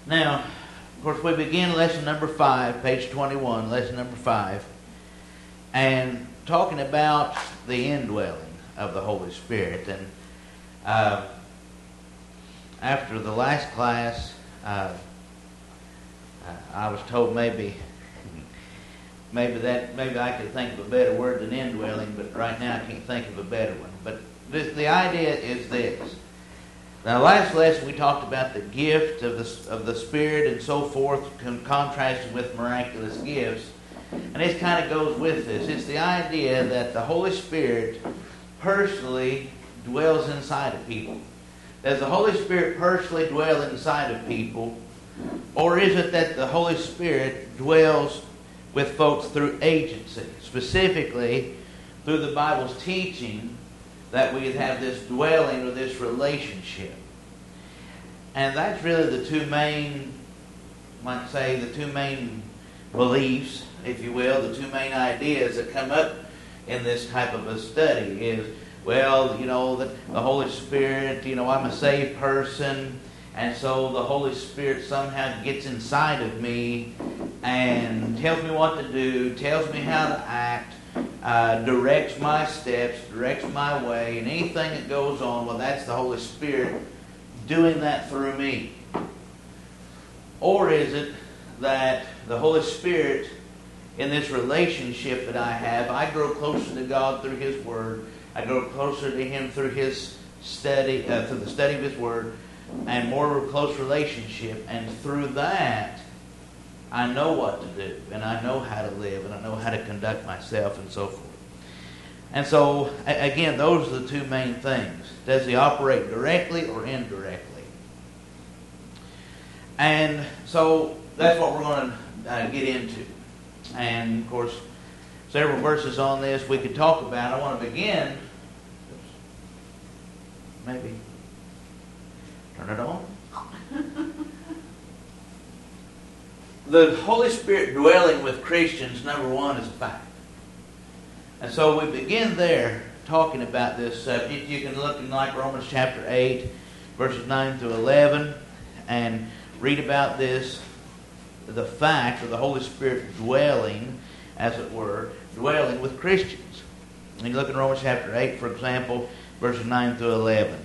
Now, of course, we begin lesson number 5, page 21, lesson number 5, and talking about the indwelling of the Holy Spirit. And after the last class, I was told maybe I could think of a better word than indwelling, but right now I can't think of a better one. But the idea is this. Now, last lesson we talked about the gift of the Spirit and so forth, contrasted with miraculous gifts. And this kind of goes with this. It's the idea that the Holy Spirit personally dwells inside of people. Does the Holy Spirit personally dwell inside of people? Or is it that the Holy Spirit dwells with folks through agency? Specifically, through the Bible's teaching that we have this dwelling or this relationship. And that's really the two main beliefs, if you will, the two main ideas that come up in this type of a study is, well, the Holy Spirit, I'm a saved person, and so the Holy Spirit somehow gets inside of me and tells me what to do, tells me how to act, directs my steps, directs my way, and anything that goes on, well, that's the Holy Spirit doing that through me. Or is it that the Holy Spirit, in this relationship that I have, I grow closer to God through His Word, I grow closer to Him through His study, through the study of His Word, and more of a close relationship, and through that, I know what to do, and I know how to live, and I know how to conduct myself, and so forth. And so, again, those are the two main things. Does He operate directly or indirectly? And so, that's what we're going to get into. And, of course, several verses on this we could talk about. I want to begin, maybe, turn it on. The Holy Spirit dwelling with Christians, number one, is a fact. And so we begin there talking about this subject. You can look in like Romans chapter 8, verses 9 through 11, and read about this, the fact of the Holy Spirit dwelling, as it were, dwelling with Christians. And you look in Romans chapter 8, for example, verses 9 through 11.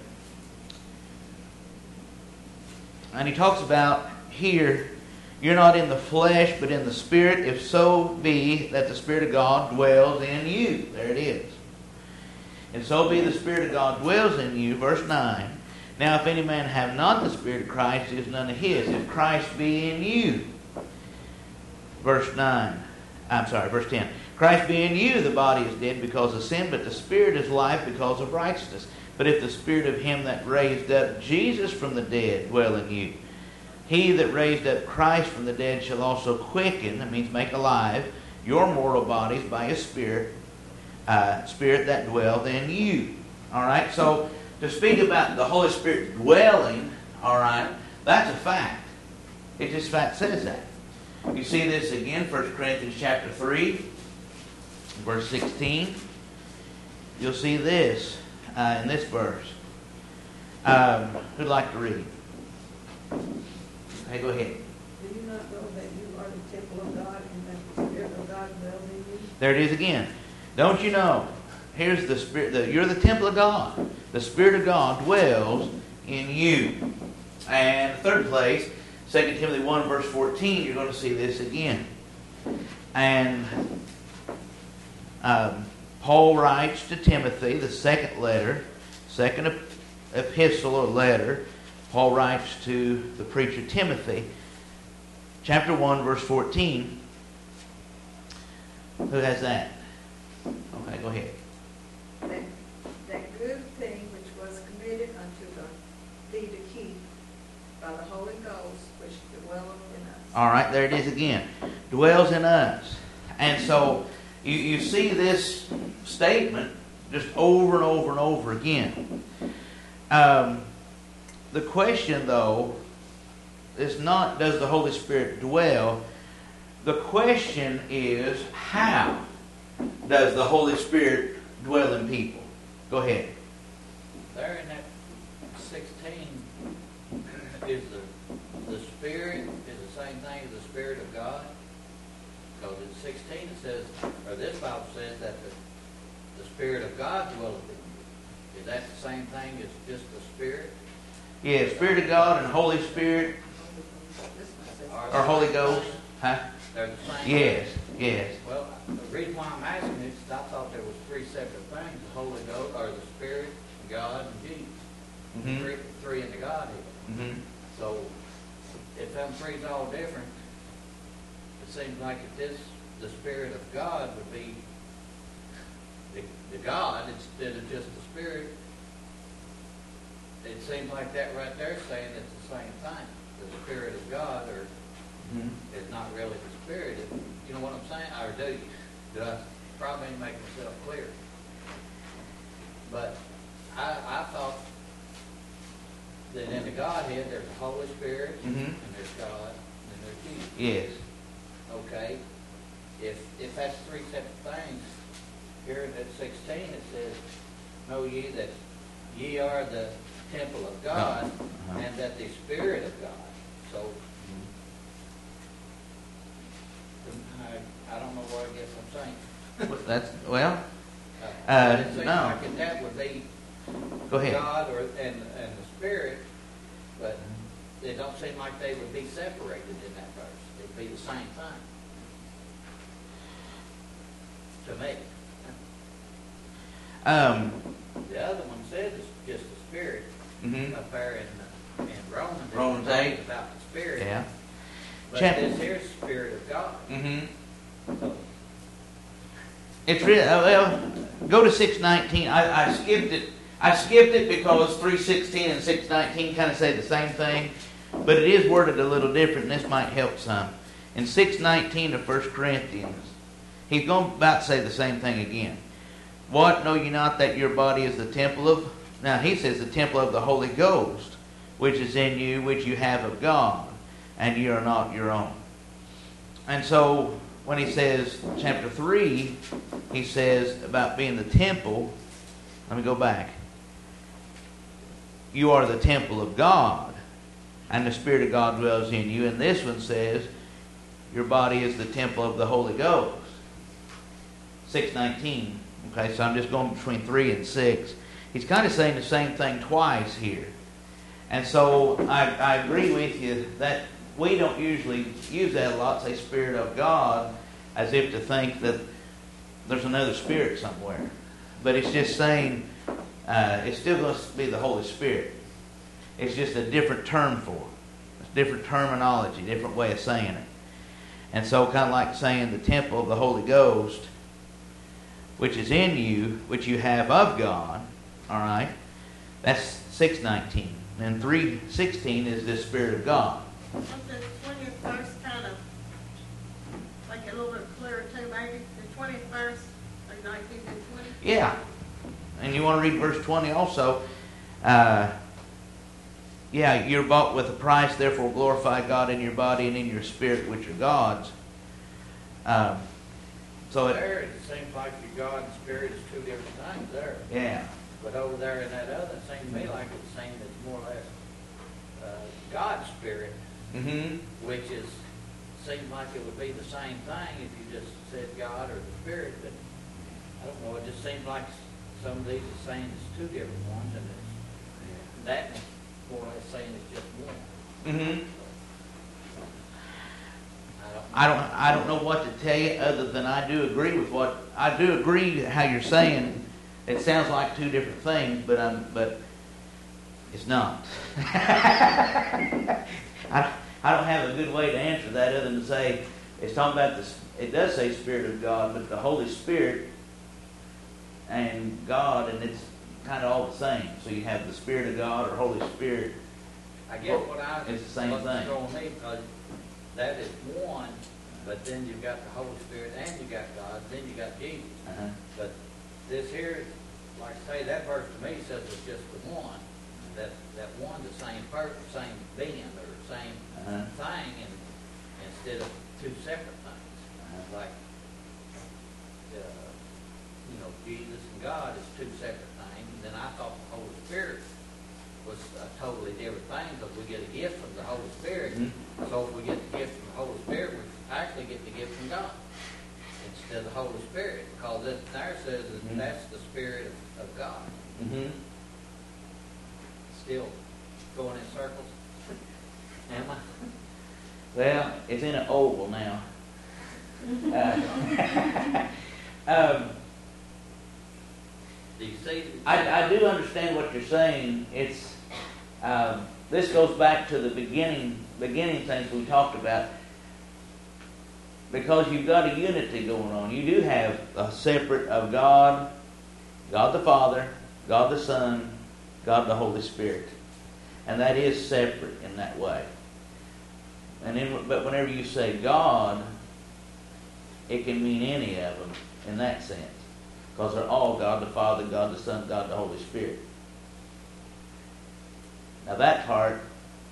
And he talks about here, you're not in the flesh, but in the Spirit, if so be that the Spirit of God dwells in you. There it is. And so be the Spirit of God dwells in you. Verse 9. Now if any man have not the Spirit of Christ, he is none of his. If Christ be in you. Verse 10. Christ be in you, the body is dead because of sin, but the Spirit is life because of righteousness. But if the Spirit of Him that raised up Jesus from the dead dwell in you, He that raised up Christ from the dead shall also quicken, that means make alive, your mortal bodies by His Spirit, Spirit that dwelleth in you. All right, so to speak about the Holy Spirit dwelling, all right, that's a fact. It just fact says that. You see this again, 1 Corinthians chapter 3, verse 16. You'll see this in this verse. Who'd like to read? Hey, go ahead. Do you not know that you are the temple of God and that the Spirit of God dwells in you? There it is again. Don't you know? Here's the Spirit. You're the temple of God. The Spirit of God dwells in you. And third place, 2 Timothy 1 verse 14, you're going to see this again. And Paul writes to Timothy, the second epistle or letter, Paul writes to the preacher Timothy, chapter 1, verse 14. Who has that? Okay, go ahead. That good thing which was committed unto thee to keep by the Holy Ghost which dwelleth in us. All right, there it is again. Dwells in us. And so you see this statement just over and over and over again. The question, though, is not does the Holy Spirit dwell. The question is how does the Holy Spirit dwell in people? Go ahead. There in that 16 is the Spirit is the same thing as the Spirit of God? Because in 16 it says, or this Bible says that the Spirit of God dwelleth in you. Is that the same thing as just the Spirit? Yeah, Spirit of God and Holy Spirit or Holy Ghost. Huh? They're the same. Yes, yes. Well, the reason why I'm asking this is I thought there was three separate things: the Holy Ghost, or the Spirit, God, and Jesus. Mm-hmm. Three in the Godhead. Mm-hmm. So, if them three's all different, it seems like the Spirit of God would be the God instead of just the Spirit. It seems like that right there saying it's the same thing. The Spirit of God is not really the Spirit. You know what I'm saying? Or do you? Do I probably ain't make myself clear? But I thought that in the Godhead there's the Holy Spirit, and there's God, and there's Jesus. Yes. Okay. If that's three separate things, here in 16 it says, "Know ye that ye are the temple of God, and that the Spirit of God." So I don't know what I guess I'm saying. That's well. It seems No. like that would be Go ahead. God and the Spirit, but it don't seem like they would be separated in that verse. It'd be the same thing to me. The other one said it's just the Spirit up there in Romans. Romans it talks 8. about the Spirit. Yeah. But this here's the Spirit of God. So, It's really well. Go to 6:19. I skipped it. I skipped it because 3:16 and 6:19 kind of say the same thing, but it is worded a little different, and this might help some. In 6:19 of 1 Corinthians, he's going about to say the same thing again. What, know ye not that your body is the temple of... Now he says the temple of the Holy Ghost, which is in you, which you have of God, and you are not your own. And so when he says, chapter 3, he says about being the temple. Let me go back. You are the temple of God, and the Spirit of God dwells in you. And this one says, your body is the temple of the Holy Ghost. 6:19. Okay, so I'm just going between 3 and 6. He's kind of saying the same thing twice here. And so I agree with you that we don't usually use that a lot, say Spirit of God, as if to think that there's another Spirit somewhere. But it's just saying it's still going to be the Holy Spirit. It's just a different term for it. It's different terminology, different way of saying it. And so kind of like saying the temple of the Holy Ghost, which is in you, which you have of God. All right? That's 6:19. And 3:16 is the Spirit of God. Was the 20th verse kind of make it a little bit clearer too, maybe? The 20th verse, like 19 and 20? Yeah. And you want to read verse 20 also. Yeah, you're bought with a price, therefore glorify God in your body and in your spirit, which are God's. there it seems like your God and Spirit is two different things there. Yeah. But over there in that other, it seems to me like it's saying it's more or less God's Spirit, which seems like it would be the same thing if you just said God or the Spirit. But I don't know. It just seems like some of these are saying it's two different ones, and that one's more or less saying it's just one. I don't know what to tell you other than I do agree with I do agree how you're saying. It sounds like two different things, but it's not. I don't have a good way to answer that other than to say it's talking about this. It does say Spirit of God, but the Holy Spirit and God, and it's kind of all the same. So you have the Spirit of God or Holy Spirit. I guess it's the same thing. Throwing me, because that is one, but then you've got the Holy Spirit and you got God, then you got Jesus. But this here, like I say, that verse to me says it's just the one. That one, the same person, same being, or same thing, and instead of two separate things. Like, Jesus and God is two separate things. And then I thought the Holy Spirit was a totally different thing, because we get a gift from the Holy Spirit, So if we get the gift from the Holy Spirit, we actually get the gift from God instead of the Holy Spirit, because it there says that that's the Spirit of God. Mm-hmm. Still going in circles. Am I? Well, it's in an oval now. Do you see? I do understand what you're saying. It's this goes back to the beginning things we talked about. Because you've got a unity going on. You do have a separate of God, God the Father, God the Son, God the Holy Spirit. And that is separate in that way. But whenever you say God, it can mean any of them in that sense. Because they're all God the Father, God the Son, God the Holy Spirit. Now that part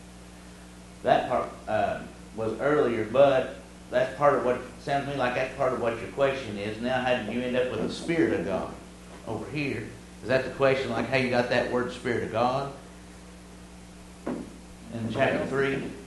was earlier, but that's part of what, sounds to me like that's part of what your question is. Now how did you end up with the Spirit of God over here? Is that the question, like how you got that word Spirit of God? In chapter 3? I don't know.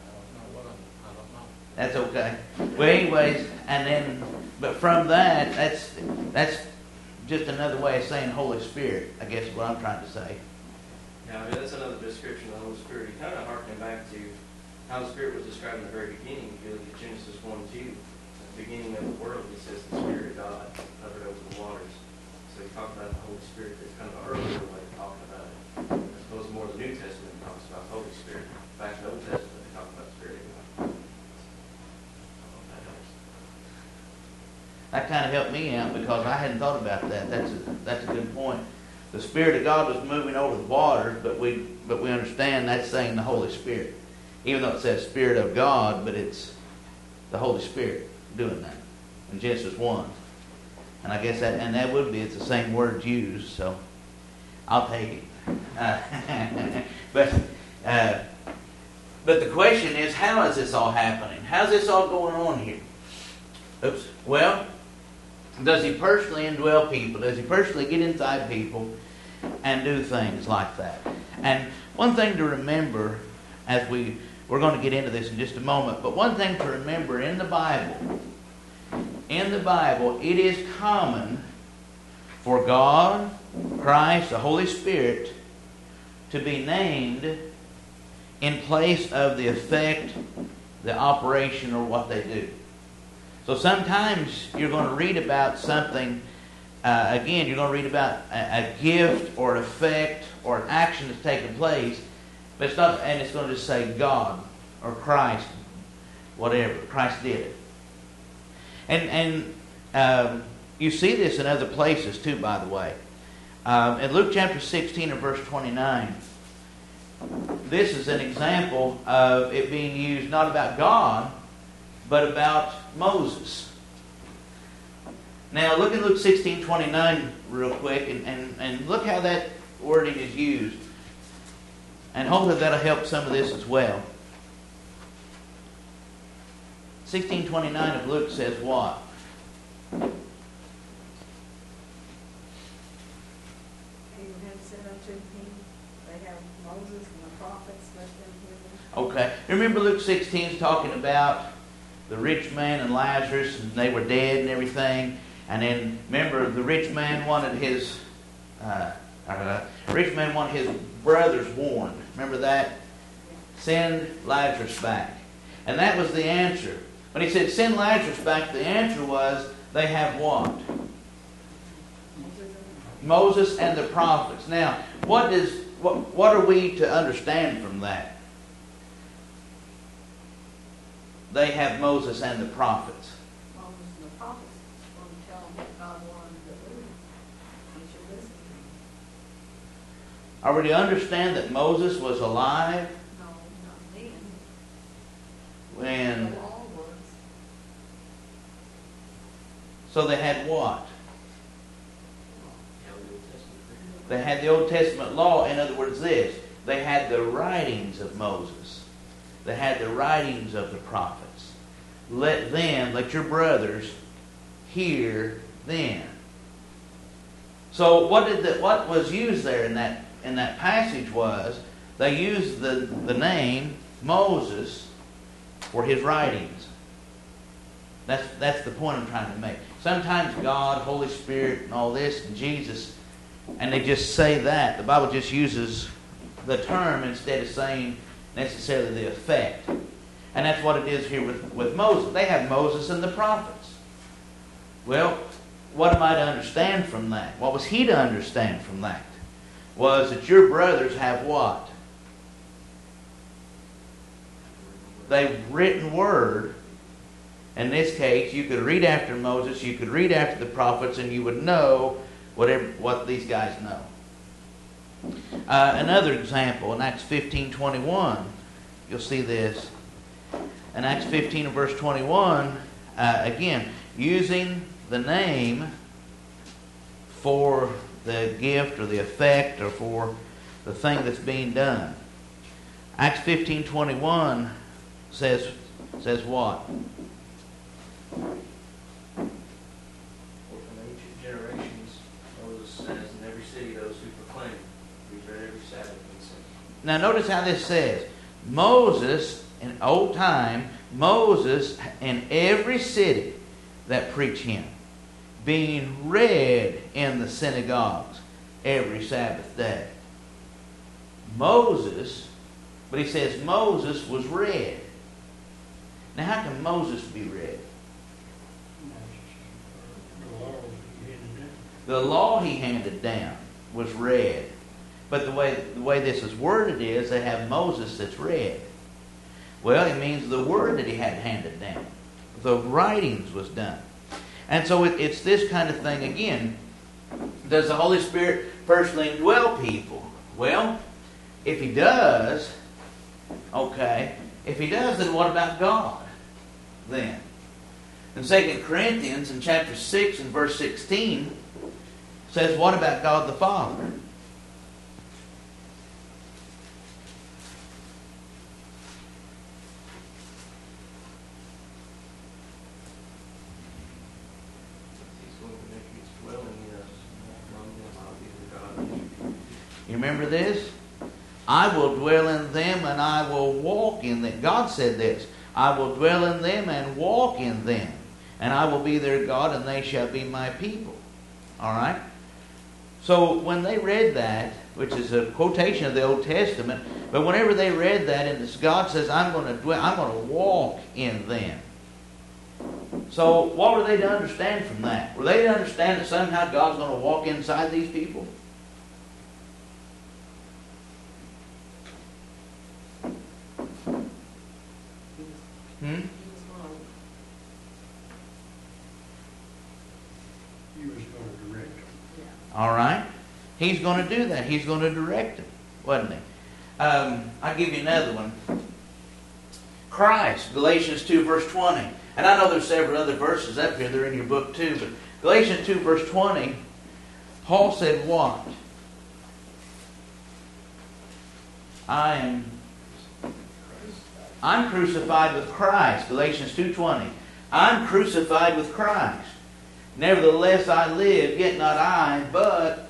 That's okay. Well, anyways, but from that, that's just another way of saying Holy Spirit, I guess is what I'm trying to say. Yeah, I mean, that's another description of the Holy Spirit. You kind of harken back to how the Spirit was described in the very beginning. If you look at Genesis 1:2, at the beginning of the world, it says the Spirit of God hovered over the waters. So you talk about the Holy Spirit. That's kind of an earlier way of talking about it. I suppose more the New Testament talks about the Holy Spirit. Back in the Old Testament, they talk about the Spirit of God. That kind of helped me out because I hadn't thought about that. That's a good point. The Spirit of God was moving over the waters, but we understand that's saying the Holy Spirit. Even though it says Spirit of God, but it's the Holy Spirit doing that in Genesis 1. And I guess that would be, it's the same words used, so I'll take it. But the question is, how is this all happening? How's this all going on here? Oops. Well, does he personally indwell people? Does he personally get inside people and do things like that? And one thing to remember, as we're going to get into this in just a moment, but one thing to remember in the Bible, it is common for God, Christ, the Holy Spirit, to be named in place of the effect, the operation, or what they do. So sometimes you're going to read about something, again, you're going to read about a gift or an effect or an action that's taken place, but it's not, and it's going to just say God or Christ, whatever. Christ did it. And you see this in other places too, by the way. In Luke chapter 16 and verse 29, this is an example of it being used not about God, but about Moses. Now look at Luke 16:29 real quick and look how that wording is used. And hopefully that'll help some of this as well. 16:29 of Luke says what? Abraham said unto him, they have Moses and the prophets, let them hear them. Okay. Remember Luke 16 is talking about the rich man and Lazarus, and they were dead and everything. And then remember, the rich man wanted his brothers warned. Remember that? Send Lazarus back. And that was the answer. When he said send Lazarus back, the answer was they have what? Moses and the prophets. Now, what are we to understand from that? They have Moses and the prophets. Moses and the prophets were going to tell them what God wanted them to do. They should listen to him. Are we to understand that Moses was alive No, not then. when... The law was. So they had what? Yeah, the Old Testament. They had the Old Testament law. In other words, this. They had the writings of Moses. They had the writings of the prophets. Let your brothers hear them. So what was used there in that passage was they used the name Moses for His writings. That's the point I'm trying to make. Sometimes God, Holy Spirit, and all this, and Jesus, and they just say that. The Bible just uses the term instead of saying necessarily the effect. And that's what it is here with Moses. They have Moses and the prophets. Well, what am I to understand from that? What was he to understand from that? Was that your brothers have what? They've written word. In this case, you could read after Moses, you could read after the prophets, and you would know what these guys know. Another example, in Acts 15:21, you'll see this. In Acts 15 and verse 21, again, using the name for the gift or the effect or for the thing that's being done. Acts 15:21 says what? For from ancient generations, Moses says, in every city those who proclaim, we read every Sabbath and sing. Now notice how this says. Moses, in old time, Moses in every city that preach him, being read in the synagogues every Sabbath day. Moses, but he says Moses was read. Now how can Moses be read? The law he handed down was read. But the way this is worded is they have Moses that's read. Well, it means the word that he had handed down. The writings was done. And so it's this kind of thing again. Does the Holy Spirit personally indwell people? Well, if He does, okay. If He does, then what about God? Then. In 2 Corinthians, in chapter 6 and verse 16, says, what about God the Father? You remember this? I will dwell in them and I will walk in them. God said this. I will dwell in them and walk in them. And I will be their God and they shall be my people. Alright? So when they read that, which is a quotation of the Old Testament, but whenever they read that, and God says, I'm going to walk in them. So what were they to understand from that? Were they to understand that somehow God's going to walk inside these people? He was going to direct them. All right. He's going to do that. He's going to direct them, wasn't he? I'll give you another one. Christ, Galatians 2, verse 20. And I know there's several other verses up here. They're in your book too. But Galatians 2, verse 20, Paul said what? I'm crucified with Christ. Galatians 2:20. I'm crucified with Christ. Nevertheless I live, yet not I, but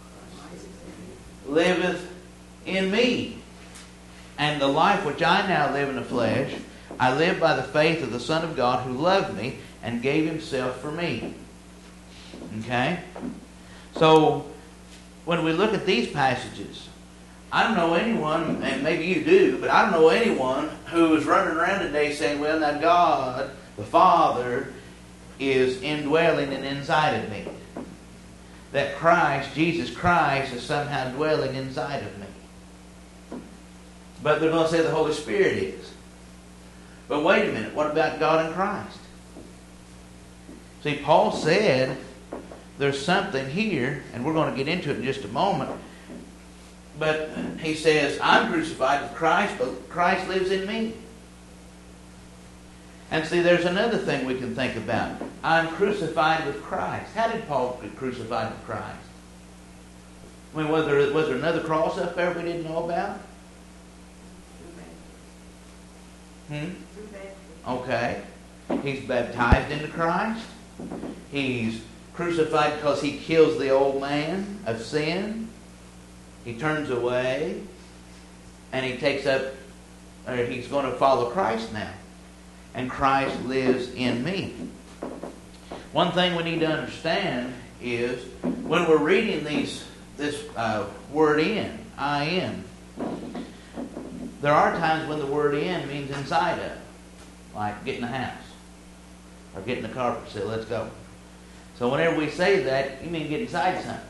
liveth in me. And the life which I now live in the flesh, I live by the faith of the Son of God who loved me and gave Himself for me. Okay? So, when we look at these passages, I don't know anyone, and maybe you do, but I don't know anyone who is running around today saying, well, now God, the Father, is indwelling and inside of me. That Christ, Jesus Christ, is somehow dwelling inside of me. But they're going to say the Holy Spirit is. But wait a minute, what about God and Christ? See, Paul said there's something here, and we're going to get into it in just a moment. But he says, I'm crucified with Christ, but Christ lives in me. And see, there's another thing we can think about. I'm crucified with Christ. How did Paul get crucified with Christ? I mean, was there another cross up there we didn't know about? Okay. He's baptized into Christ. He's crucified because he kills the old man of sin. He turns away. And he takes up, or he's going to follow Christ now. and Christ lives in me. One thing we need to understand is when we're reading this word in, I am, there are times when the word in means inside of, like getting a house or getting a carpet set, let's go. So whenever we say that, you mean get inside something.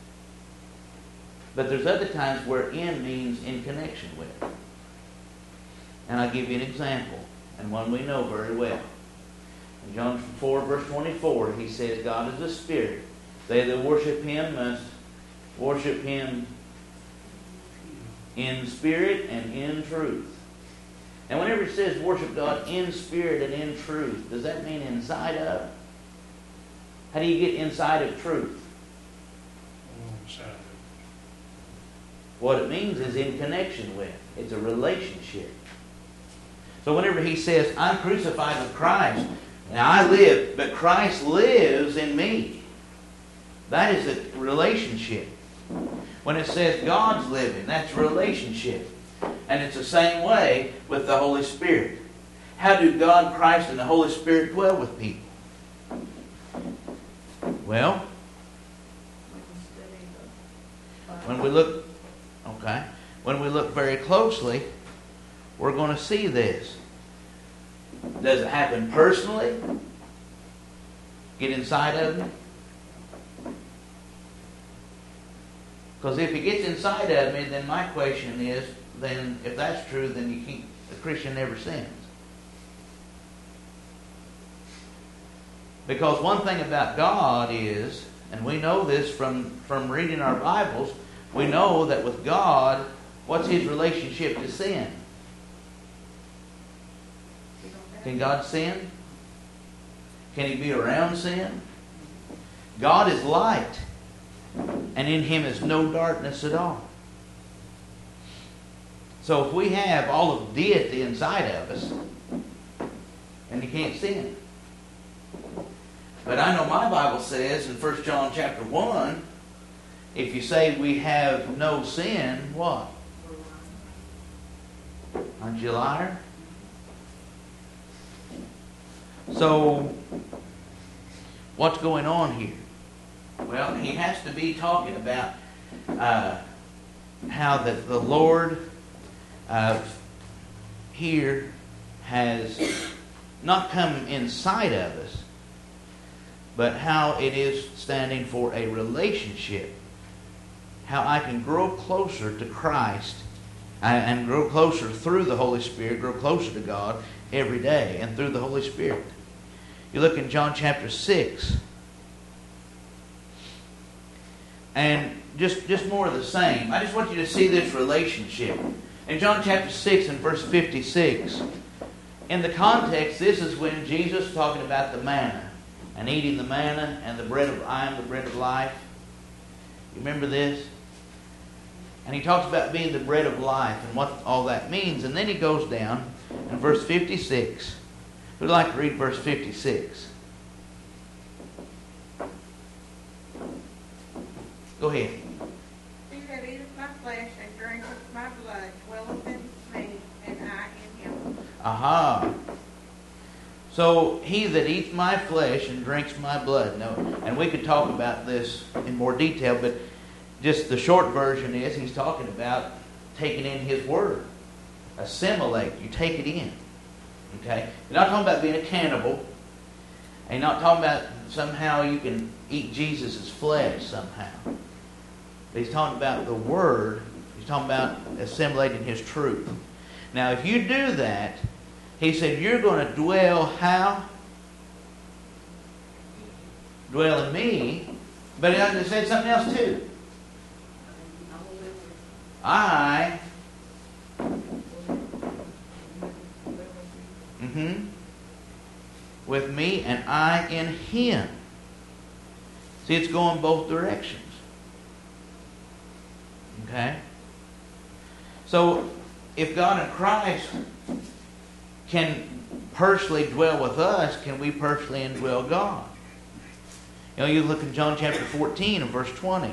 But there's other times where in means in connection with. And I'll give you an example, and one we know very well. In John 4, verse 24, he says, God is a spirit. They that worship him must worship him in spirit and in truth. And whenever it says worship God in spirit and in truth, does that mean inside of? How do you get inside of truth? Alongside of What it means is in connection with. It's a relationship. So whenever he says, I'm crucified with Christ, now I live, but Christ lives in me. That is a relationship. When it says God's living, that's a relationship. And it's the same way with the Holy Spirit. How do God, Christ, and the Holy Spirit dwell with people? Well, when we look very closely, we're going to see this. Does it happen personally? Get inside of me? Because if it gets inside of me, then my question is, then if that's true, then the Christian never sins. Because one thing about God is, and we know this from reading our Bibles, we know that with God, what's his relationship to sin? Can God sin? Can he be around sin? God is light, and in him is no darkness at all. So if we have all of deity inside of us, then you can't sin. But I know my Bible says in 1 John chapter 1, if you say we have no sin, what? Aren't you a liar? So, what's going on here? Well, he has to be talking about how that the Lord here has not come inside of us, but how it is standing for a relationship. How I can grow closer to Christ and grow closer through the Holy Spirit, grow closer to God every day and through the Holy Spirit. You look in John chapter 6. And just more of the same. I just want you to see this relationship. In John chapter 6 and verse 56, in the context, this is when Jesus is talking about the manna and eating the manna and the bread of, I am the bread of life. You remember this? And he talks about being the bread of life and what all that means. And then he goes down in verse 56. We'd like to read verse 56. Go ahead. He that eateth my flesh and drinketh my blood dwelleth in me, and I in him. Aha. So, he that eats my flesh and drinks my blood. Now, and we could talk about this in more detail, but just the short version is he's talking about taking in his word. Assimilate. You take it in. Okay? You're not talking about being a cannibal. And you're not talking about somehow you can eat Jesus' flesh somehow. But he's talking about the word. He's talking about assimilating his truth. Now, if you do that, he said, you're going to dwell how? Dwell in me. But he said something else too. I with me and I in him. See, it's going both directions. Okay? So, if God in Christ can personally dwell with us, can we personally indwell God? You know, you look in John chapter 14 and verse 20.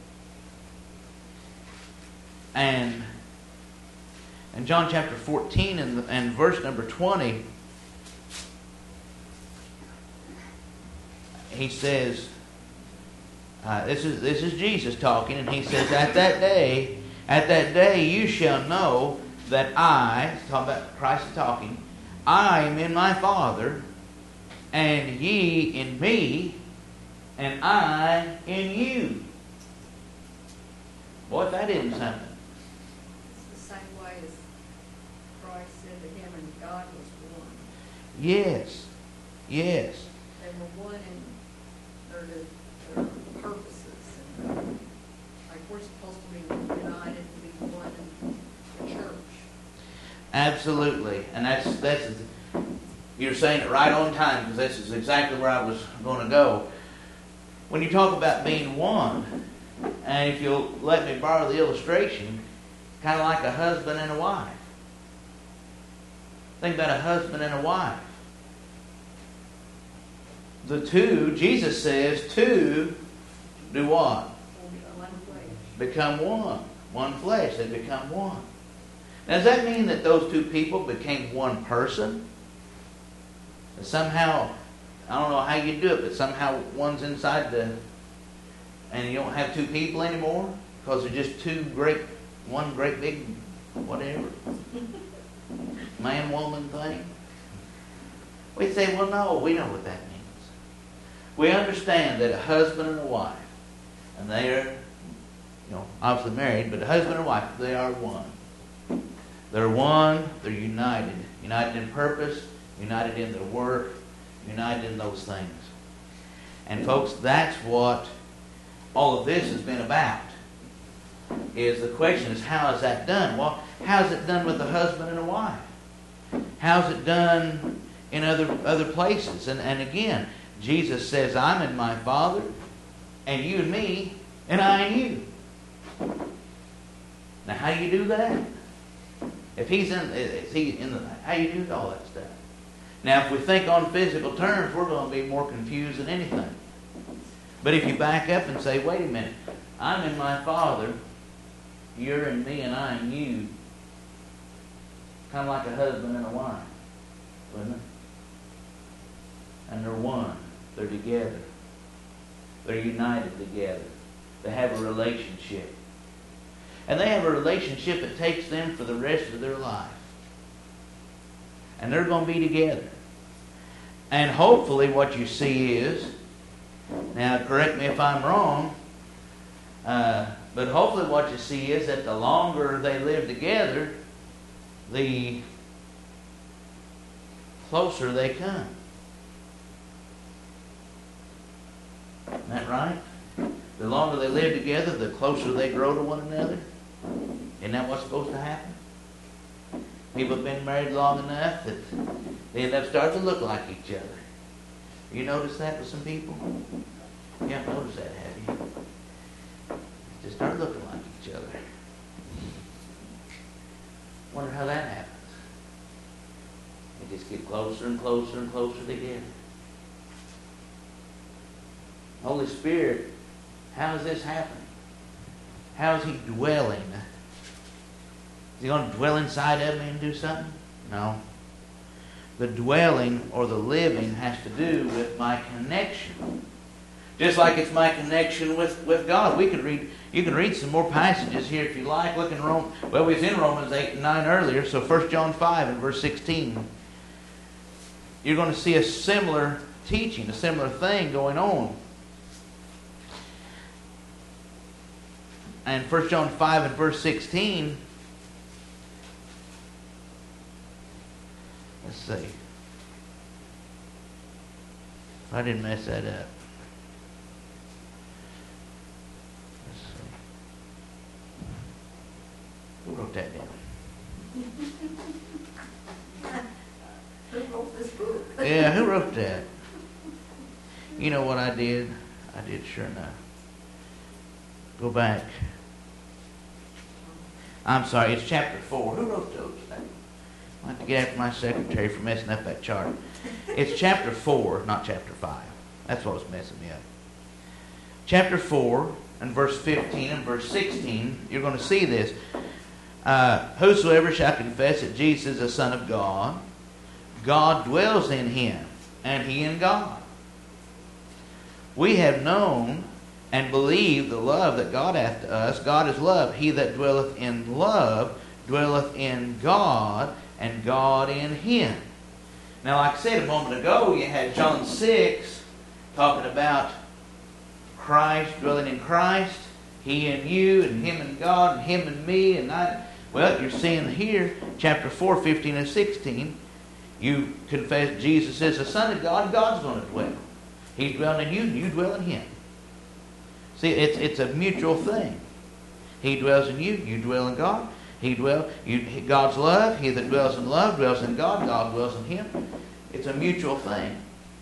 And in John chapter 14 and verse number 20, he says, this is Jesus talking, and he says, at that day you shall know that I, talking about Christ talking, I am in my Father, and ye in me, and I in you. Boy, if that isn't something. It's the same way as Christ said to him, and God was one. Yes. Yes. They were one in their purposes. And, like we're supposed to be united and be one in the church. Absolutely. And that's you're saying it right on time, because this is exactly where I was going to go. When you talk about being one, and if you'll let me borrow the illustration, kind of like a husband and a wife. Think about a husband and a wife. The two, Jesus says, two do what? One flesh. Become one. One flesh. They become one. Now, does that mean that those two people became one person? That somehow, I don't know how you do it, but somehow one's inside and you don't have two people anymore? Because they're just one great big, whatever, man-woman thing? We say, well, no, we know what that means. We understand that a husband and a wife, and they are, obviously married, but a husband and wife, they are one. They're one, they're united. United in purpose, united in their work, united in those things. And folks, that's what all of this has been about. The question is, how is that done? Well, how's it done with a husband and a wife? How's it done in other places? And again, Jesus says, I'm in my Father, and you in me, and I in you. Now, how do you do that? If he's how you do all that stuff? Now, if we think on physical terms, we're going to be more confused than anything. But if you back up and say, wait a minute, I'm in my Father, you're in me, and I in you, kind of like a husband and a wife, wouldn't it? And they're one. They're together. They're united together. They have a relationship. And they have a relationship that takes them for the rest of their life. And they're going to be together. And hopefully what you see is, now correct me if I'm wrong, but hopefully what you see is that the longer they live together, the closer they come. Isn't that right? The longer they live together, the closer they grow to one another. Isn't that what's supposed to happen? People have been married long enough that they end up starting to look like each other. You notice that with some people? You haven't noticed that, have you? They start looking like each other. Wonder how that happens. They just get closer and closer and closer together. Holy Spirit, how is this happening? How is He dwelling? Is He going to dwell inside of me and do something? No. The dwelling or the living has to do with my connection. Just like it's my connection with God. You can read some more passages here if you like. Look in Rome. Well, we was in Romans 8 and 9 earlier, so 1 John 5 and verse 16. You're going to see a similar teaching, a similar thing going on. And 1 John 5 and verse 16, let's see. If I didn't mess that up. Let's see. Who wrote that down? Who wrote this book? Yeah, who wrote that? You know what I did? I did, sure enough. Go back. I'm sorry, it's chapter 4. Who wrote those? I'll have to get after my secretary for messing up that chart. It's chapter 4, not chapter 5. That's what was messing me up. Chapter 4 and verse 15 and verse 16, you're going to see this. Whosoever shall confess that Jesus is the Son of God, God dwells in him, and he in God. We have known and believed the love that God hath to us. God is love. He that dwelleth in love dwelleth in God, and God in him. Now, like I said a moment ago, you had John 6 talking about Christ, dwelling in Christ, He and you, and Him and God, and Him and me, and I. Well, you're seeing here, chapter 4, 15 and 16, you confess Jesus is the Son of God, God's going to dwell. He's dwelling in you, and you dwell in Him. See, it's a mutual thing. He dwells in you, you dwell in God. God's love, he that dwells in love dwells in God, God dwells in him. It's a mutual thing.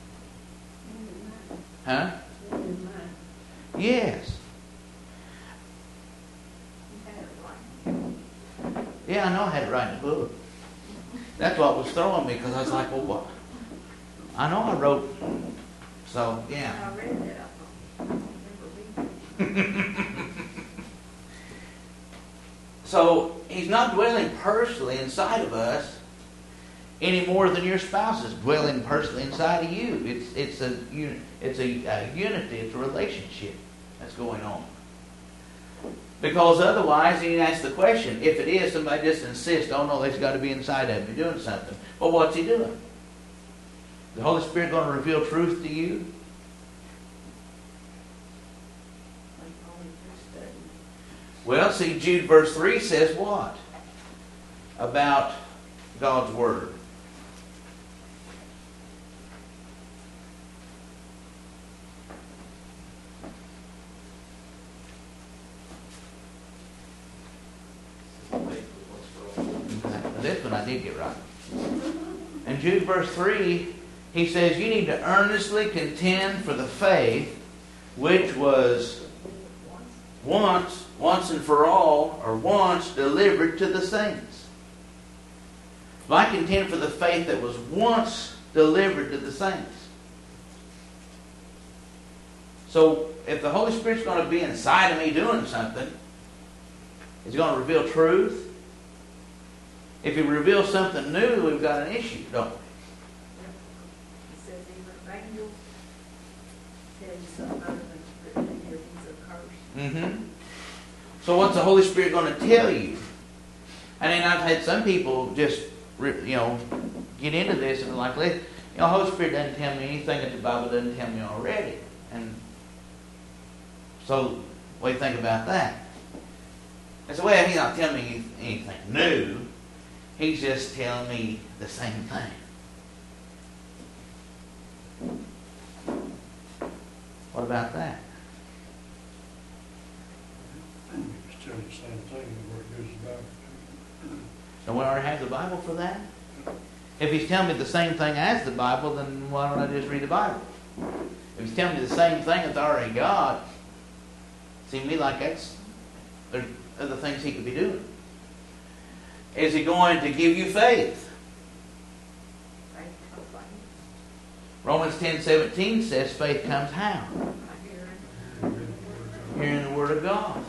Huh? Yes. Yeah, I know I had it right in the book. That's what was throwing me, because I was like, well, what? I know I wrote, so, yeah. I read that. I don't remember reading it. So, he's not dwelling personally inside of us any more than your spouse is dwelling personally inside of you. It's a unity, it's a relationship that's going on. Because otherwise, you ask the question, if it is, somebody just insists, oh no, they've got to be inside of me doing something. Well, what's he doing? The Holy Spirit going to reveal truth to you? Well, see, Jude verse 3 says what? About God's Word. This one I did get right. In Jude verse 3, he says, you need to earnestly contend for the faith which was once and for all, or once delivered to the saints. If I contend for the faith that was once delivered to the saints. So, if the Holy Spirit's going to be inside of me doing something, He's going to reveal truth. If He reveals something new, we've got an issue, don't we? It says even angels tell you something other than hear things of curse. Mm-hmm. So what's the Holy Spirit going to tell you? I mean, I've had some people just, get into this and like, the Holy Spirit doesn't tell me anything that the Bible doesn't tell me already. And so, what do you think about that? I said, well, He's not telling me anything new. He's just telling me the same thing. What about that? It's still the same thing where it goes about. Don't we already have the Bible for that? If He's telling me the same thing as the Bible, then why don't I just read the Bible? If He's telling me the same thing that's already God, it seems to me like there's other things He could be doing. Is He going to give you faith? Faith comes by Romans 10:17 says faith comes how? hearing. Hearing the Word of God.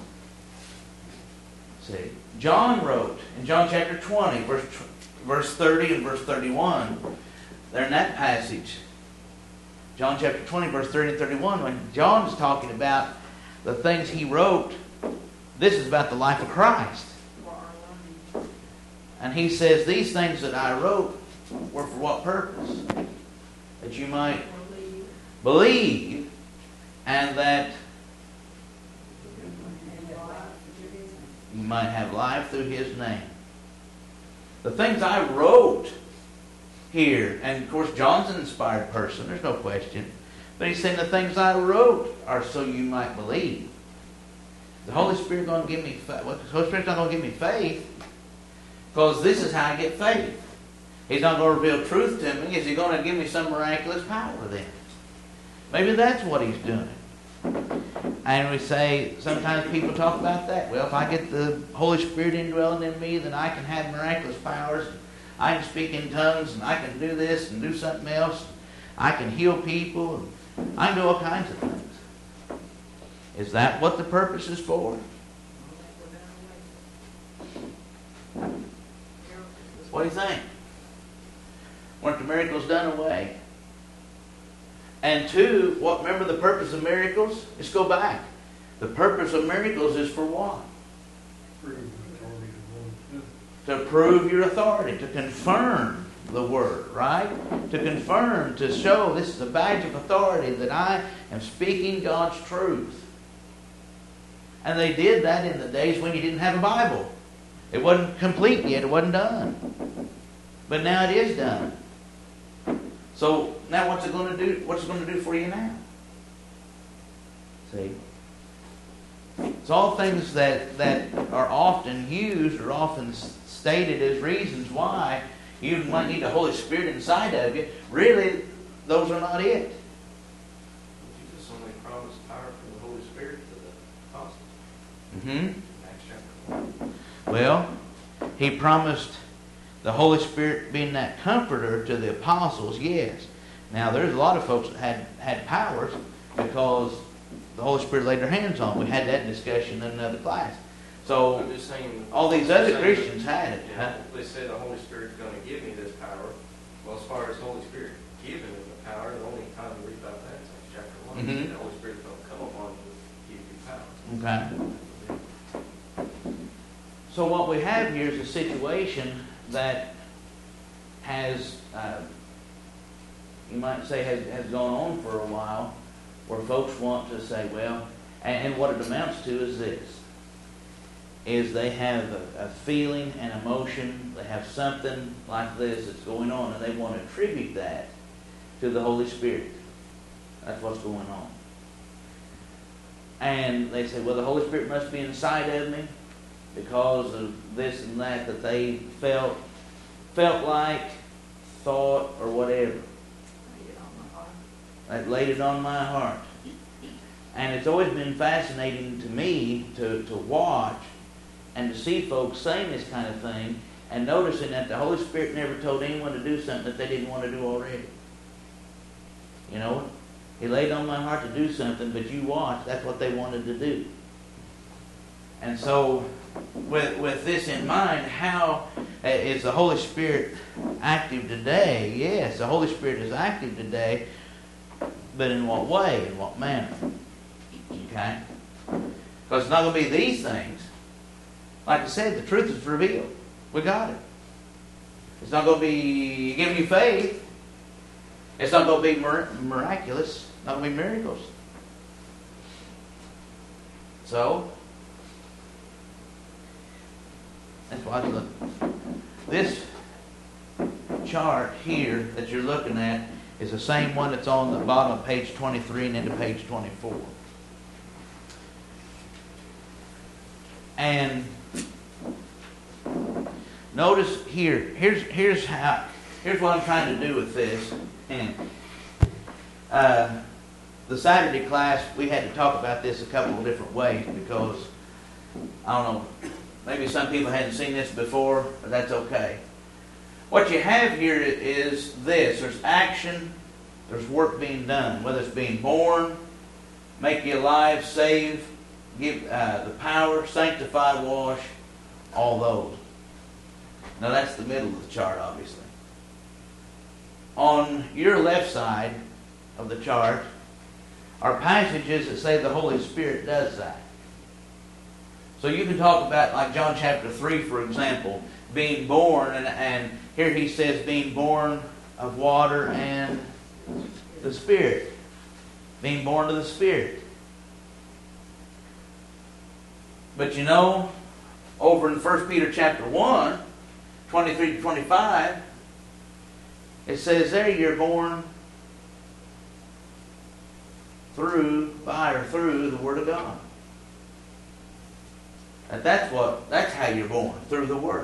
See, John wrote in John chapter 20, verse 30 and verse 31, they're in that passage. John chapter 20, verse 30 and 31, when John is talking about the things he wrote, this is about the life of Christ. For our learning. And he says, these things that I wrote were for what purpose? That you might believe, and that you might have life through His name. The things I wrote here, and of course John's an inspired person, there's no question, but he's saying the things I wrote are so you might believe. The Holy Spirit going to give me faith. The Holy Spirit's not going to give me faith, because this is how I get faith. He's not going to reveal truth to me. Is He going to give me some miraculous power then? Maybe that's what He's doing. And we say, sometimes people talk about that. Well, if I get the Holy Spirit indwelling in me, then I can have miraculous powers. I can speak in tongues, and I can do this and do something else. I can heal people. And I can do all kinds of things. Is that what the purpose is for? What do you think? Weren't the miracles done away? And two, remember the purpose of miracles? Let's go back. The purpose of miracles is for what? Prove the authority of one. To prove your authority, to confirm the word, right? To confirm, to show this is a badge of authority that I am speaking God's truth. And they did that in the days when you didn't have a Bible. It wasn't complete yet, it wasn't done. But now it is done. So now what's it going to do? What's it going to do for you now? See? It's all things that are often used or often stated as reasons why you might need the Holy Spirit inside of you. Really, those are not it. Jesus only promised power from the Holy Spirit to the apostles. Mm-hmm. Acts chapter 1. Well, He promised the Holy Spirit being that comforter to the apostles, yes. Now, there's a lot of folks that had powers because the Holy Spirit laid their hands on them. We had that discussion in another class. So, I'm just saying, all these other Christians had it. Yeah, they say the Holy Spirit's going to give me this power. Well, as far as the Holy Spirit giving them the power, the only time we read about that is Acts chapter 1. Mhm. The Holy Spirit's going to come upon you to give you power. Okay. So what we have here is a situation that has, you might say, has gone on for a while, where folks want to say, well, and what it amounts to is this, is they have a feeling, an emotion, they have something like this that's going on, and they want to attribute that to the Holy Spirit. That's what's going on. And they say, well, the Holy Spirit must be inside of me because of this and that they felt like, thought, or whatever. That laid it on my heart. And it's always been fascinating to me to watch and to see folks saying this kind of thing and noticing that the Holy Spirit never told anyone to do something that they didn't want to do already. You know, He laid on my heart to do something, but you watch, that's what they wanted to do. And so, with this in mind, how is the Holy Spirit active today? Yes, the Holy Spirit is active today, but in what way? In what manner? Okay? Because it's not going to be these things. Like I said, the truth is revealed. We got it. It's not going to be giving you faith. It's not going to be miraculous. It's not going to be miracles. So, that's why this chart here that you're looking at is the same one that's on the bottom of page 23 and into page 24. And notice here, here's what I'm trying to do with this. And the Saturday class, we had to talk about this a couple of different ways because, I don't know, maybe some people hadn't seen this before, but that's okay. What you have here is this. There's action, there's work being done, whether it's being born, make you alive, save, give the power, sanctify, wash, all those. Now that's the middle of the chart, obviously. On your left side of the chart are passages that say the Holy Spirit does that. So you can talk about, like John chapter 3, for example, being born, and here he says being born of water and the Spirit. Being born of the Spirit. But you know, over in 1 Peter chapter 1, 23 to 25, it says there you're born through the Word of God. And that's how you're born, through the Word.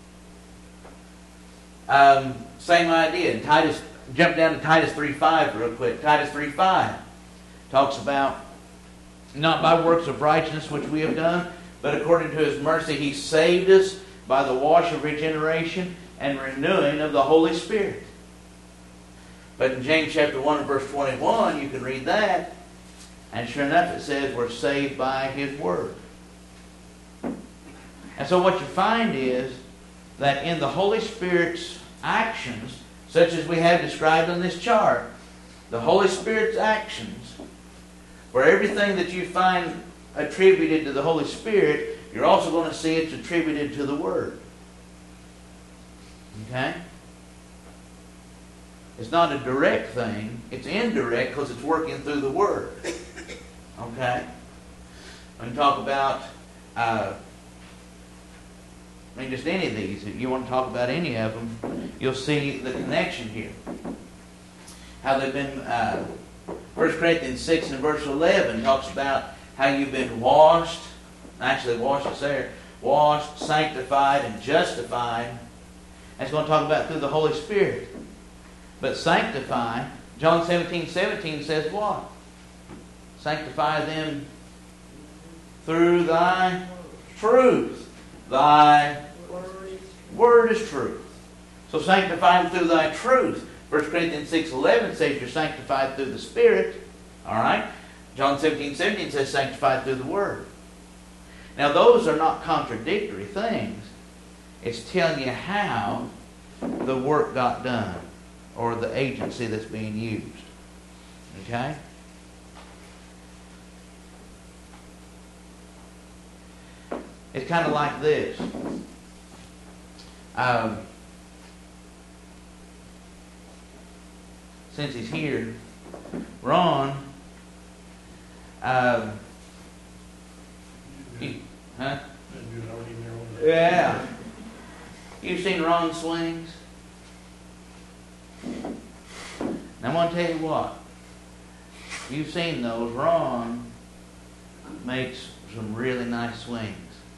Same idea. In Titus, jump down to Titus 3:5 real quick. Titus 3:5 talks about not by works of righteousness which we have done, but according to His mercy He saved us by the wash of regeneration and renewing of the Holy Spirit. But in James chapter 1 and verse 21, you can read that, and sure enough it says we're saved by His Word. And so what you find is that in the Holy Spirit's actions, such as we have described on this chart, the Holy Spirit's actions, for everything that you find attributed to the Holy Spirit, you're also going to see it's attributed to the Word. Okay? It's not a direct thing. It's indirect because it's working through the Word. Okay? When you talk about, just any of these, if you want to talk about any of them, you'll see the connection here. How they've been, 1 Corinthians 6 and verse 11 talks about how you've been washed, actually washed is there, washed, sanctified, and justified. That's going to talk about through the Holy Spirit. But sanctify, John 17:17 says what? Sanctify them through thy truth. Thy word is truth. So sanctify them through thy truth. 1 Corinthians 6:11 says you're sanctified through the Spirit. Alright? John 17:17 says sanctified through the Word. Now those are not contradictory things. It's telling you how the work got done, or the agency that's being used. Okay? It's kind of like this. Since he's here, Ron, huh? Yeah. You've seen Ron swings? Now I'm going to tell you what. You've seen those. Ron makes some really nice swings.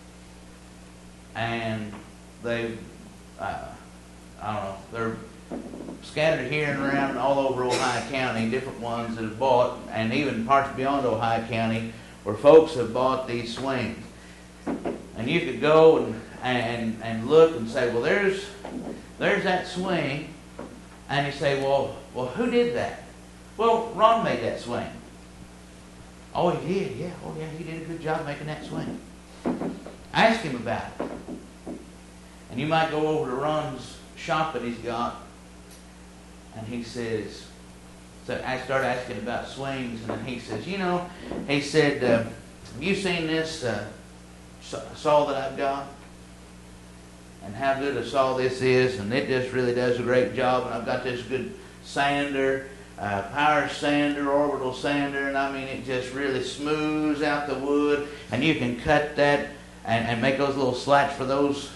And they've, I don't know, they're scattered here and around all over Ohio County, different ones that have bought, and even parts beyond Ohio County, where folks have bought these swings. And you could go and look and say, well, there's that swing. And you say, well, who did that? Well, Ron made that swing. Oh, he did, yeah. Oh, yeah, he did a good job making that swing. Ask him about it. And you might go over to Ron's shop that he's got, and he says, so I start asking about swings, and then he says, he said, have you seen this saw that I've got? And how good a saw this is, and it just really does a great job, and I've got this good sander, power sander, orbital sander, and I mean it just really smooths out the wood, and you can cut that and make those little slats for those.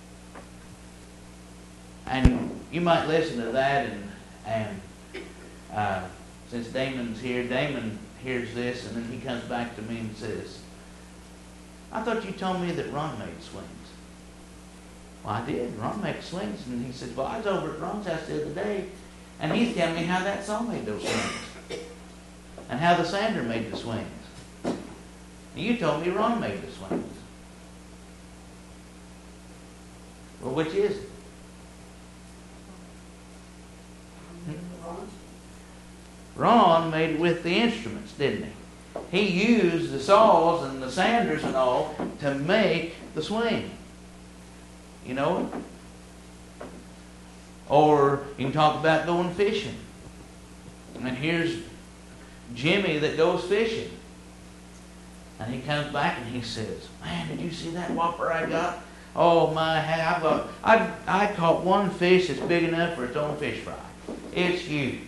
And you might listen to that, and since Damon's here, Damon hears this, and then he comes back to me and says, I thought you told me that Ron made swings. Well, I did. Ron makes swings. And he said, well, I was over at Ron's house the other day, and he's telling me how that saw made those swings. And how the sander made the swings. And you told me Ron made the swings. Well, which is it? Ron made it with the instruments, didn't he? He used the saws and the sanders and all to make the swing. You know? Or you can talk about going fishing. And here's Jimmy that goes fishing. And he comes back and he says, man, did you see that whopper I got? Oh my, I caught one fish that's big enough for its own fish fry. It's huge.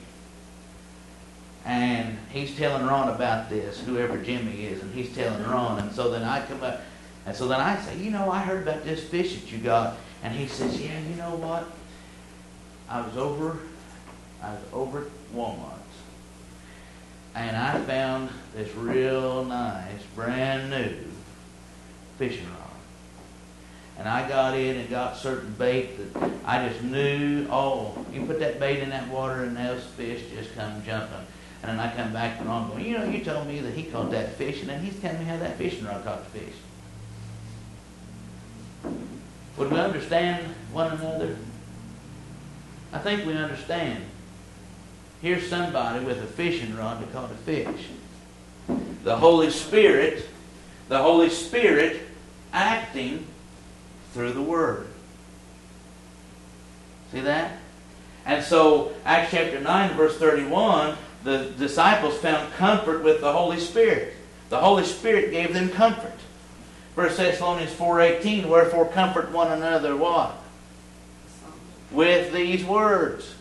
And he's telling Ron about this, whoever Jimmy is, and he's telling Ron. And so then I come up, and so then I say, I heard about this fish that you got. And he says, yeah, you know what? I was over at Walmart's, and I found this real nice, brand new fishing rod. And I got in and got certain bait that I just knew, you put that bait in that water and those fish just come jumping. And then I come back and I'm going, you told me that he caught that fish, and then he's telling me how that fishing rod caught the fish. Would we understand one another? I think we understand. Here's somebody with a fishing rod that caught a fish. The Holy Spirit acting through the Word. See that? And so, Acts chapter 9, verse 31, the disciples found comfort with the Holy Spirit. The Holy Spirit gave them comfort. 1 Thessalonians 4:18, wherefore comfort one another what? With these words.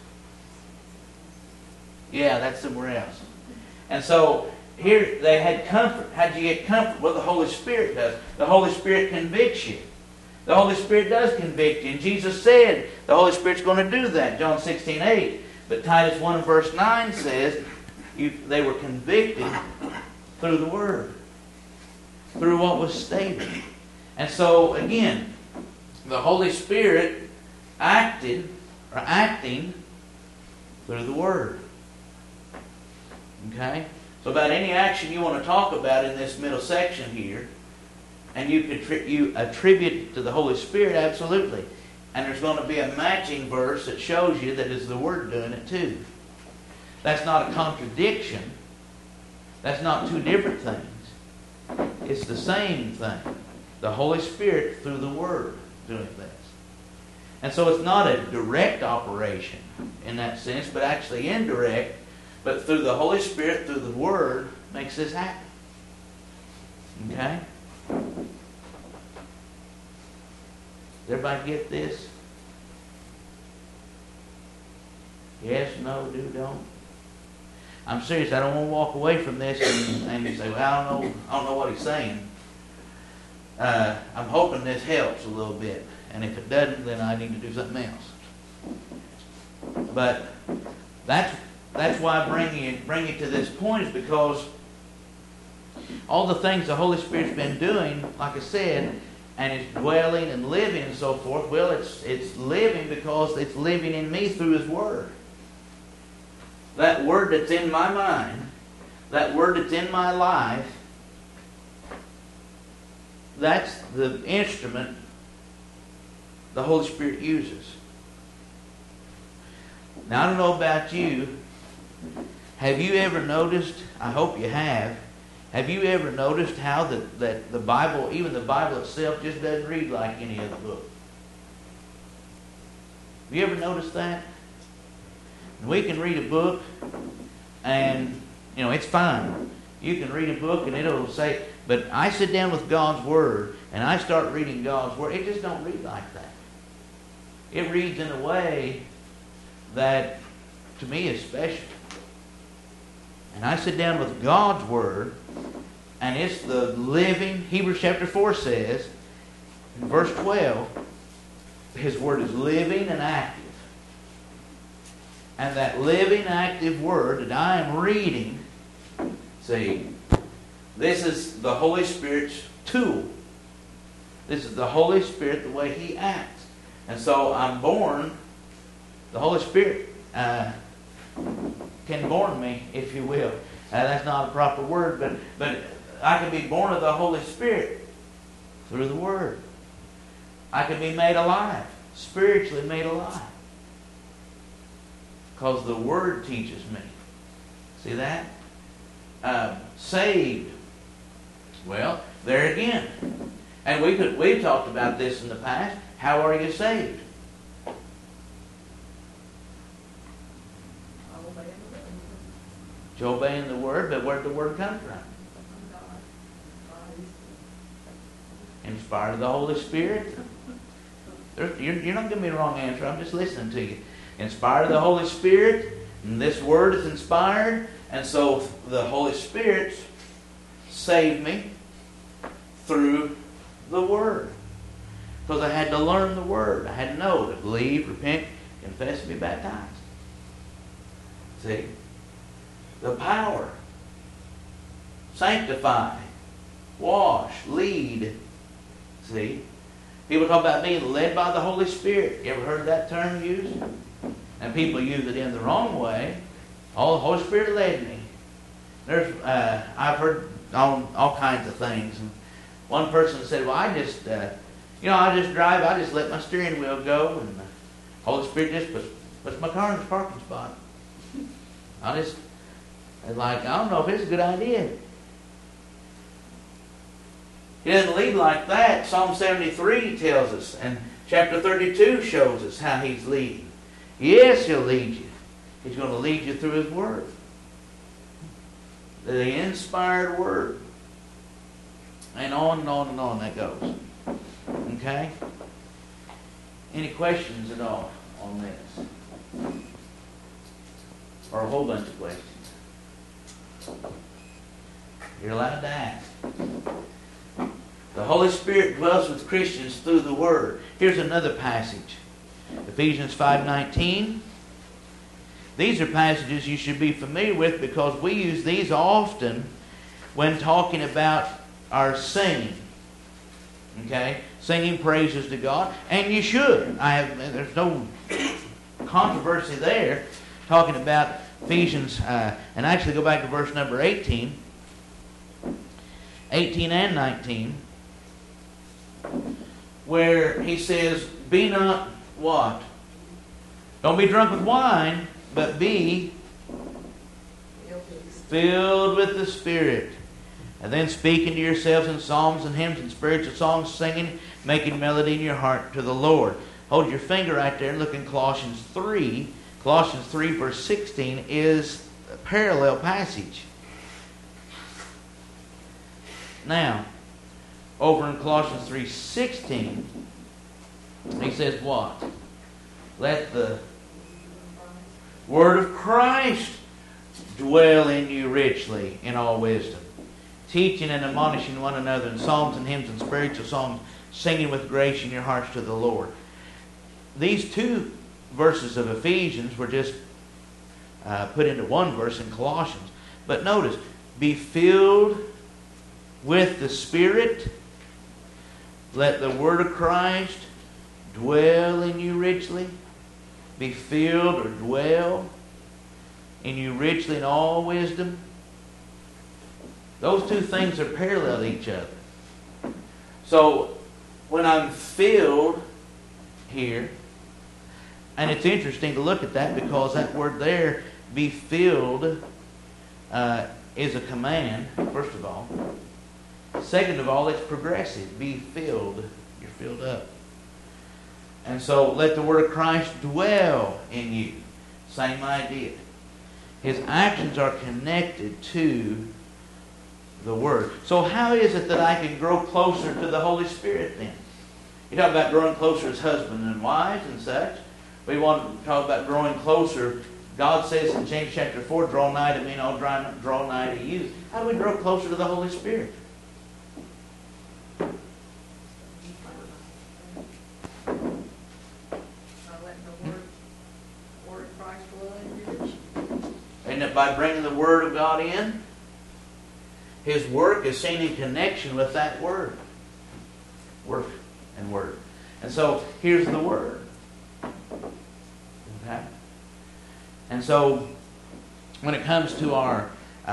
Yeah, that's somewhere else. And so here they had comfort. How'd you get comfort? Well, the Holy Spirit does. The Holy Spirit convicts you. The Holy Spirit does convict you. And Jesus said the Holy Spirit's going to do that. John 16:8. But Titus 1 verse 9 says they were convicted through the Word. Through what was stated. And so, again, the Holy Spirit acting through the Word. Okay? So about any action you want to talk about in this middle section here, and you attribute it to the Holy Spirit, absolutely. And there's going to be a matching verse that shows you that it's the Word doing it too. That's not a contradiction. That's not two different things. It's the same thing. The Holy Spirit through the Word doing this. And so it's not a direct operation in that sense, but actually indirect. But through the Holy Spirit, through the Word, makes this happen. Okay? Does everybody get this? Yes, no, do, don't? I'm serious. I don't want to walk away from this and you say, well, I don't know what he's saying. I'm hoping this helps a little bit. And if it doesn't, then I need to do something else. But that's why I bring you to this point, is because all the things the Holy Spirit's been doing, like I said, and it's dwelling and living and so forth, well, it's living because it's living in me through His Word. That Word that's in my mind, that Word that's in my life, that's the instrument the Holy Spirit uses. Now, I don't know about you. Have you ever noticed, I hope you have you ever noticed how that the Bible, even the Bible itself, just doesn't read like any other book? Have you ever noticed that? We can read a book and, it's fine. You can read a book and it'll say, but I sit down with God's Word and I start reading God's Word. It just don't read like that. It reads in a way that, to me, is special. And I sit down with God's Word, and it's the living, Hebrews chapter 4 says, in verse 12, His Word is living and active. And that living, active Word that I am reading, see, this is the Holy Spirit's tool. This is the Holy Spirit, the way He acts. And so I'm born, the Holy Spirit can born me, if you will. That's not a proper word, but I can be born of the Holy Spirit through the Word. I can be made alive, spiritually made alive. Because the Word teaches me. See that? Saved. Well, there again. And we've talked about this in the past. How are you saved? You're obeying the Word, but where did the Word come from? Inspired of the Holy Spirit? You're not giving me the wrong answer. I'm just listening to you. Inspired of the Holy Spirit, and this Word is inspired, and so the Holy Spirit saved me through the Word. Because I had to learn the Word. I had to know to believe, repent, confess, and be baptized. See? The power. Sanctify. Wash. Lead. See? People talk about being led by the Holy Spirit. You ever heard that term used? And people use it in the wrong way. Oh, the Holy Spirit led me. I've heard on all kinds of things. And one person said, well, I just drive, I just let my steering wheel go, and the Holy Spirit just puts my car in the parking spot. I don't know if it's a good idea. He doesn't lead like that. Psalm 73 tells us, and chapter 32 shows us how He's leading. Yes, He'll lead you. He's going to lead you through His Word. The inspired Word. And on that goes. Okay? Any questions at all on this? Or a whole bunch of questions? You're allowed to ask. The Holy Spirit dwells with Christians through the Word. Here's another passage. Ephesians 5:19. These are passages you should be familiar with because we use these often when talking about our singing. Okay? Singing praises to God. And you should. There's no controversy there. Talking about Ephesians, and actually go back to verse number 18. 18 and 19. Where he says, be not what? Don't be drunk with wine, but be filled with the Spirit. And then speaking to yourselves in psalms and hymns and spiritual songs, singing, making melody in your heart to the Lord. Hold your finger right there and look in Colossians 3. Colossians 3 verse 16 is a parallel passage. Now, over in Colossians 3:16, he says what? Let the Word of Christ dwell in you richly in all wisdom, teaching and admonishing one another in psalms and hymns and spiritual songs, singing with grace in your hearts to the Lord. These two verses of Ephesians were just put into one verse in Colossians. But notice, be filled with the Spirit. Let the Word of Christ dwell in you richly. Be filled or dwell in you richly in all wisdom. Those two things are parallel to each other. So, when I'm filled here, and it's interesting to look at that because that word there, be filled, is a command, first of all. Second of all, it's progressive. Be filled. You're filled up. And so, let the Word of Christ dwell in you. Same idea. His actions are connected to the Word. So how is it that I can grow closer to the Holy Spirit then? You talk about growing closer as husbands and wives and such. We want to talk about growing closer. God says in James chapter 4, draw nigh to me and I'll draw nigh to you. How do we grow closer to the Holy Spirit? Isn't it by bringing the Word of God in? His work is seen in connection with that Word. Work and Word. And so, here's the Word. Okay? And so, when it comes to our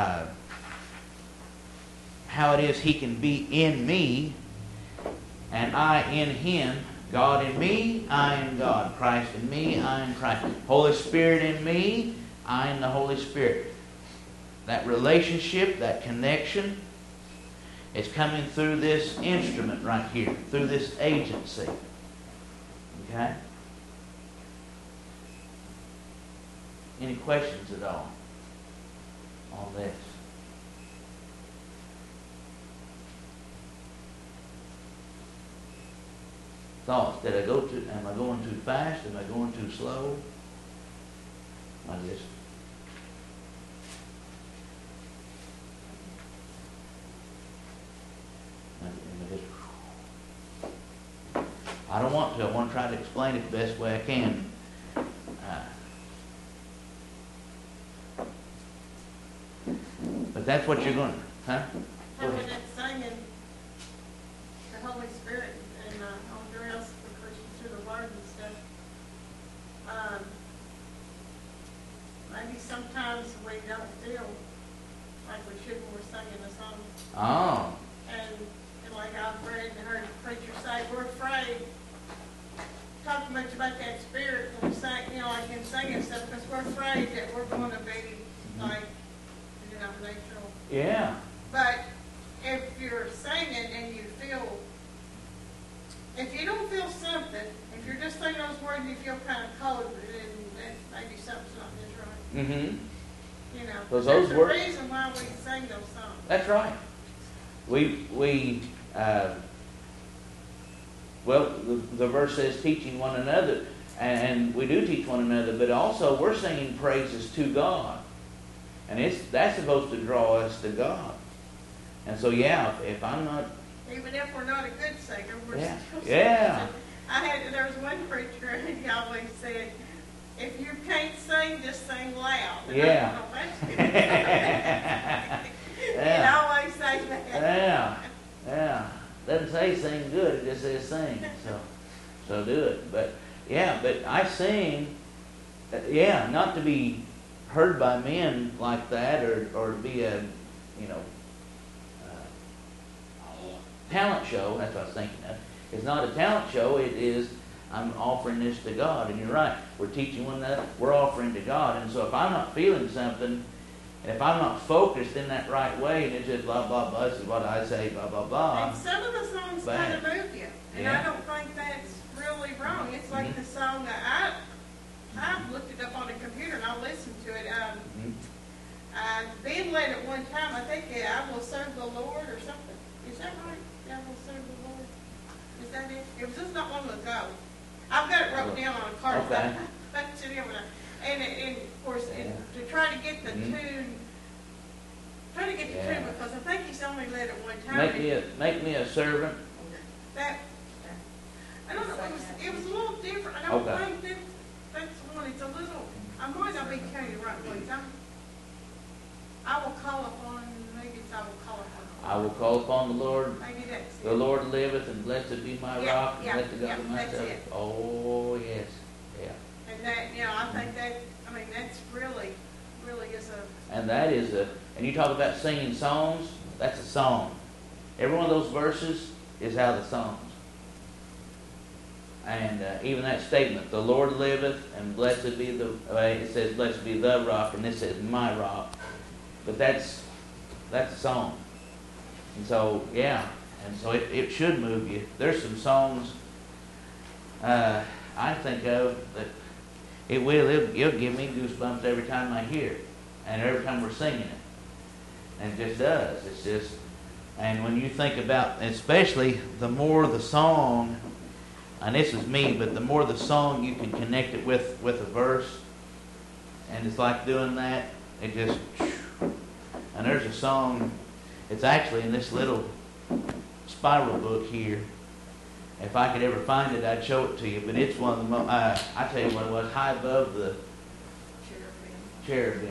how it is He can be in me and I in Him, God in me, I in God. Christ in me, I in Christ. Holy Spirit in me, I in the Holy Spirit. That relationship, that connection, is coming through this instrument right here, through this agency. Okay? Any questions at all on this? Thoughts? Am I going too fast? Am I going too slow? I guess. I don't want to. I want to try to explain it the best way I can. But that's what you're going to, huh? When it's singing, the Holy Spirit and all the rest, because you through the Word and stuff. Maybe sometimes we don't feel like we should when we're singing a song. Oh. And like I've read and heard the preacher say, we're afraid. Talk much about that spirit when we sing, like in singing stuff, because we're afraid that we're going to be like denominational. Yeah. But if you're singing and you feel, if you don't feel something, if you're just singing those words and you feel kind of cold, then maybe something's not just right. Mm-hmm. You know, Because there's those a words- reason why we sing those songs. That's right. Well, the verse says teaching one another, and we do teach one another, but also we're singing praises to God. And that's supposed to draw us to God. And so, yeah, if I'm not... Even if we're not a good singer, we're Yeah. still Yeah. singing. There was one preacher, and he always said, if you can't sing, just sing loud. And Yeah. I don't know, that's good. Yeah. He'd always say that. Yeah, yeah. Doesn't say sing good, it just says sing. So do it. But I sing, not to be heard by men like that, or to be a, talent show. That's what I was thinking of. It's not a talent show. It is, I'm offering this to God. And you're right. We're teaching one another. We're offering to God. And so if I'm not feeling something, and if I'm not focused in that right way, and it's just blah, blah, blah, this is what I say, blah, blah, blah. And some of the songs kind of move you. And Yeah. I don't think that's really wrong. It's like the song that I've looked it up on the computer and I'll listen to it. Ben led it one time. I think I will serve the Lord or something. Is that right? I will serve the Lord. Is that it? It was just not long ago. I've got it wrote down on a card. Okay. That's it. And of course, to try to get the tune. Try to get the tune because I think he's only led it one time. Make me a servant. That I don't know. It was a little different. I don't Okay. think that's one. It's a little. I might not be telling you the right place. I will call upon. Maybe it's I will call upon. I will call upon the Lord. Maybe that's The it. Lord liveth, and blessed be my rock, and let the God of my that's salvation. it. Oh, yes. Yeah. And that, I think that. I mean, that's really is a. And that is and you talk about singing songs, that's a song. Every one of those verses is out of the songs. And even that statement, the Lord liveth, and blessed be it says blessed be the rock, and this says my rock. But that's a song. And so, it should move you. There's some songs I think of that it'll give me goosebumps every time I hear it, and every time we're singing it. And it just does. It's just, and when you think about, especially the more the song, and this is me, but the more the song you can connect it with a verse, and it's like doing that, it just, and there's a song, it's actually in this little spiral book here. If I could ever find it, I'd show it to you, but it's one of the most, I tell you what it was, high above the cherubim.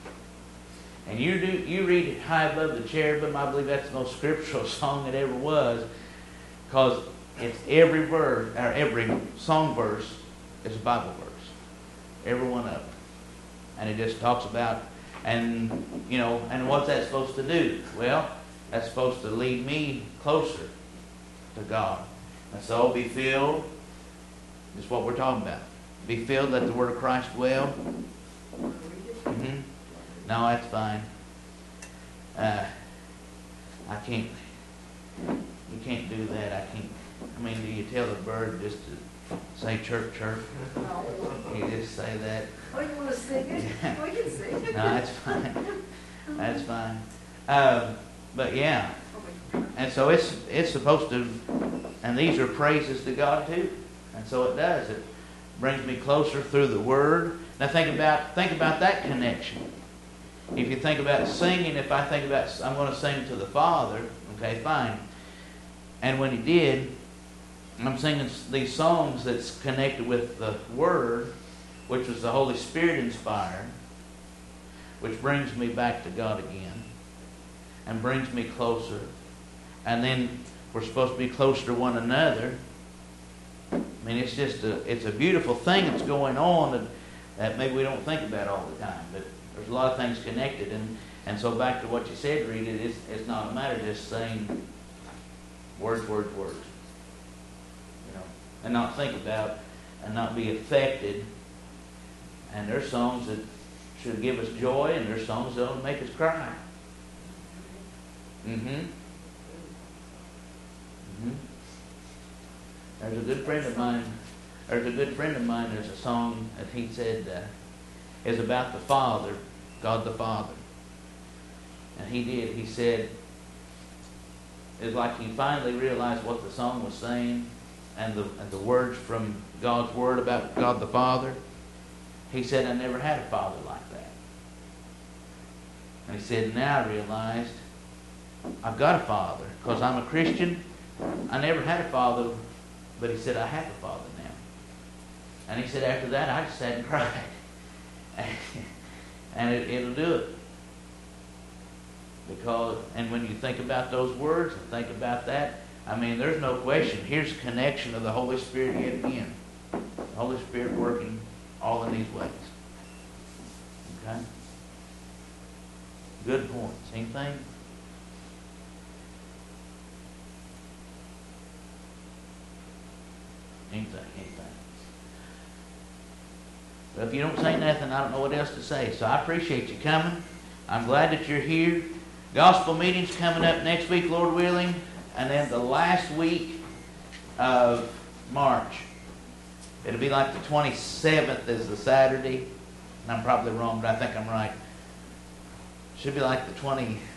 And you read it high above the cherubim, I believe that's the most scriptural song it ever was, because it's every verse, or every song verse is a Bible verse. Every one of them. And it just talks about, and what's that supposed to do? Well, that's supposed to lead me closer to God. And so be filled, is what we're talking about. Be filled, let the word of Christ dwell. Mm-hmm. No, that's fine. I can't. You can't do that. I can't. I mean, do you tell the bird just to say chirp, chirp? You just say that? Oh, you want to sing it? Yeah. We can sing it. No, that's fine. That's fine. But yeah. And so it's supposed to, and these are praises to God too. And so it does. It brings me closer through the Word. Now think about that connection. If you think about singing, if I think about, I'm going to sing to the Father, okay, fine. And when He did, I'm singing these songs that's connected with the Word, which was the Holy Spirit inspired, which brings me back to God again and brings me closer. And then we're supposed to be closer to one another. I mean, it's just it's a beautiful thing that's going on that maybe we don't think about all the time. But there's a lot of things connected. And so back to what you said, Rita, it's not a matter of just saying words. And not think about and not be affected. And there's songs that should give us joy, and there's songs that will make us cry. Mm-hmm. There's a good friend of mine. There's a song that he said is about the Father, God the Father. And he did. He said, it's like he finally realized what the song was saying and the words from God's Word about God the Father. He said, I never had a father like that. And he said, now I realized I've got a father. Because I'm a Christian, I never had a father, but he said, I have a father now. And he said, after that, I just sat and cried. And it'll do it. Because, and when you think about those words and think about that, I mean, there's no question. Here's a connection of the Holy Spirit yet again. The Holy Spirit working all in these ways. Okay? Good points. Anything? Anything. But if you don't say nothing, I don't know what else to say. So I appreciate you coming. I'm glad that you're here. Gospel meeting's coming up next week, Lord willing. And then the last week of March. It'll be like the 27th is the Saturday. And I'm probably wrong, but I think I'm right. Should be like the